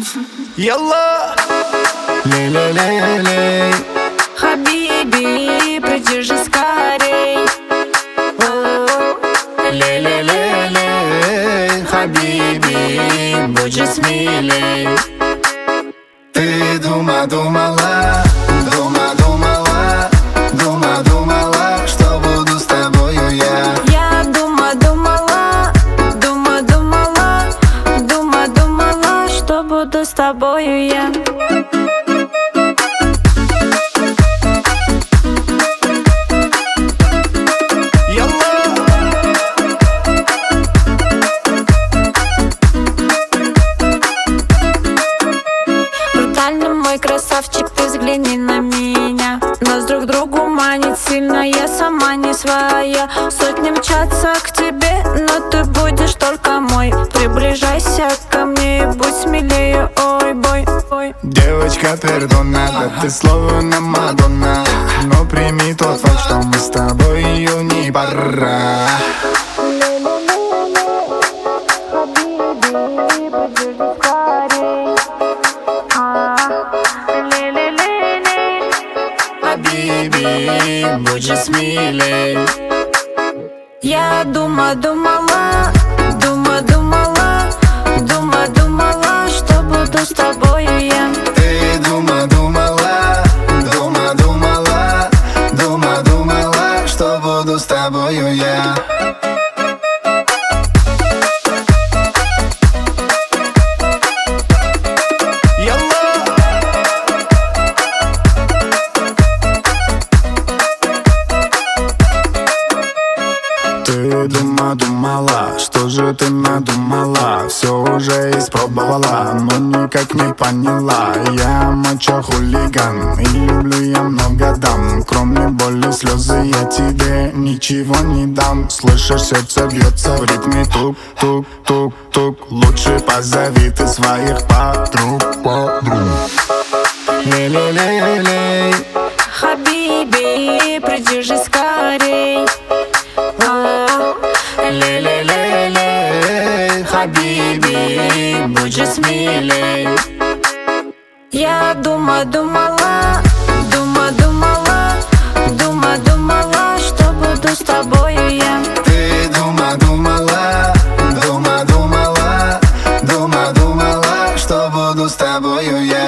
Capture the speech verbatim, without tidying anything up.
Ялла, лей-лей-лей-лей, Хабиби, приди же скорей. лей-лей-лей-лей, Хабиби, будь же смелей. Ты дума думала, дума думала, дума думала, что буду с тобою я. Я дума думала, дума думала, дума думала, что буду с тобою я. Мой красавчик, ты взгляни на меня. Нас друг другу манит сильно, я сама не своя. Сотни мчатся к тебе, но ты будешь только мой. Приближайся ко мне и будь смелее, ой, бой, ой. Девочка, пердона, да ты словно Мадонна. Но прими тот факт, что мы с тобой ее не пора. Хабиби, будь же смелей. Я дума думала, дума думала, дума думала, что буду с тобою я. Ты дума думала, дума думала, дума думала, что буду с тобою я. Ты дума думала, что же ты надумала? Все уже испробовала, но никак не поняла. Я мачо-хулиган и люблю я много дам. Кроме боли, слезы я тебе ничего не дам. Слышишь, сердце бьется в ритме тук-тук-тук-тук. Лучше позови ты своих подруг, подруг. Лей-лей-лей-лей, Хабиби, приди же скорей. лей-лей-лей-лей, Хабиби, будь же смелей. Я дума думала, дума думала, дума думала, что буду с тобою я. Ты дума думала, дума думала, дума думала, что буду с тобою я.